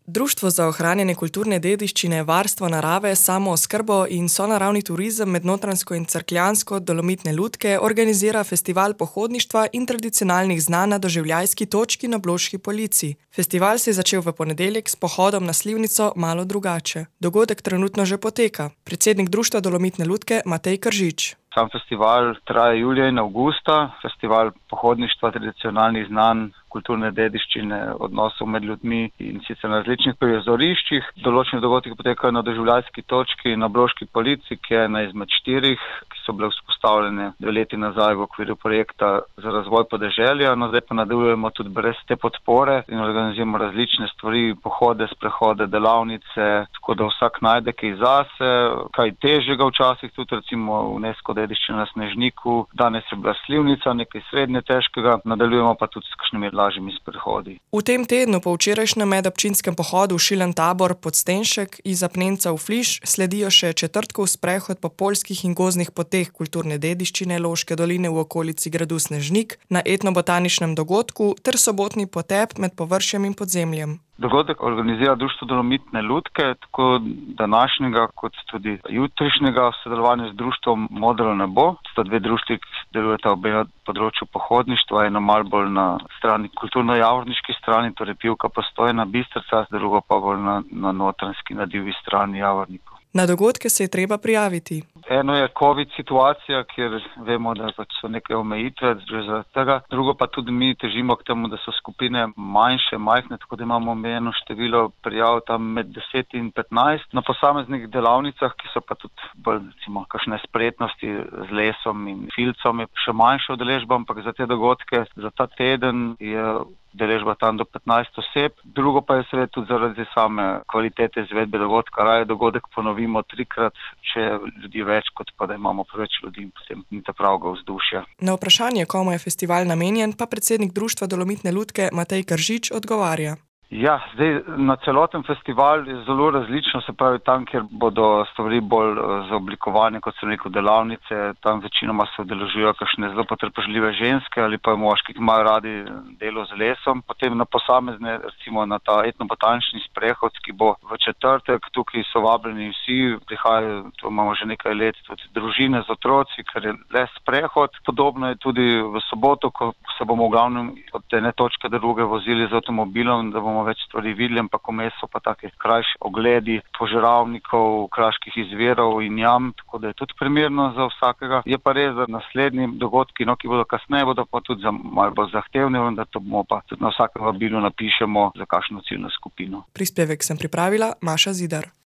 Društvo za ohranjanje kulturne dediščine, varstvo narave, samooskrbo in sonaravni turizem med Notranjsko in Cerkljansko Dolomitne lutke organizira festival pohodništva in tradicionalnih znanj na doživljajski točki na Bloški polici. Festival se je začel v ponedeljek s pohodom na slivnico Malo drugače. Dogodek trenutno že poteka. Predsednik Društva Dolomitne lutke Matej Kržič. Sam festival traja julija in avgusta. Festival pohodništva, tradicionalnih znanj, kulturne dediščine, odnosov med ljudmi in sicer na različnih prizoriščih. Določeni dogodki potekajo na doživljajski točki na Bloški polici, ki je ena izmed 4, ki so bile vzpostavljene 2 leti nazaj v okviru projekta za razvoj podeželja. No, zdaj pa nadaljujemo tudi brez te podpore in organiziramo različne stvari, pohode, sprehode, delavnice, tako da vsak najde kaj zase, kaj težjega včasih, tudi recimo UNESCO dediščina na Snežniku. Danes je bila slivnica, nekaj srednje težkega, nadaljujemo pa tudi s kakšnimi lažjimi sprehodi. V tem tednu po včerajšnjem medobčinskem pohodu Šilen tabor Podstenšek iz Apnenca v Fliš sledijo še četrtkov sprehod po poljskih in gozdnih poteh kulturne dediščine Loške doline v okolici gradu Snežnik na etnobotaničnem dogodku ter sobotni potep med površjem in podzemljem. Dogodek organizira Društvo Dolomitne lutke, tako današnjega kot tudi jutrišnjega v sodelovanju z društvom Modro nebo. Sta 2 društvi, ki delujeta obe na področju pohodništva, eno malo bolj na strani kulturno-javorniški strani, torej Pivka, Postojna, Bistrica, drugo pa bolj na notranjski, na divji strani Javornikov. Na dogodke se je treba prijaviti. Eno je COVID situacija, kjer vemo, da so neke omejitve zaradi tega. Drugo pa tudi mi težimo k temu, da so skupine majhne, tako da imamo omejeno število prijav tam med 10 in 15. Na posameznih delavnicah, ki so pa tudi bolj, recimo, kakšne spretnosti z lesom in filcom, je še manjša udeležba, ampak za te dogodke, za ta teden je udeležba tam do 15 oseb. Drugo pa je seveda tudi zaradi same kvalitete izvedbe dogodka. Raje dogodek ponovimo 3-krat, če je ljudi več, kot pa da imamo preveč ljudi in potem ni ta pravega vzdušja. Na vprašanje, komu je festival namenjen, pa predsednik Društva Dolomitne lutke Matej Kržič odgovarja. Ja, zdaj na celoten festival je zelo različno, se pravi tam, kjer bodo stvari bolj zaoblikovane, kot so neko delavnice, tam večinoma se udeležujejo kakšne zelo potrpežljive ženske ali pa moški, ki imajo radi delo z lesom. Potem na posamezne, recimo na ta etnobotanični sprehod, ki bo v četrtek, tukaj so vabljeni vsi, prihajajo, to imamo že nekaj let, tudi družine z otroci, ker je le sprehod. Podobno je tudi v soboto, ko se bomo v glavnem od ene točke do druge vozili z avtomobilom, da bomo več stvari videli, ampak vmes so pa take krajši ogledi požeravnikov, kraških izvirov in jam, tako da je tudi primerno za vsakega. Je pa res, da naslednji dogodki, ki bodo kasneje, bodo pa tudi malo bolj zahtevni, vendar to bomo pa tudi na vsakem vabilu napišemo za kakšno ciljno skupino. Prispevek sem pripravila Maša Zidar.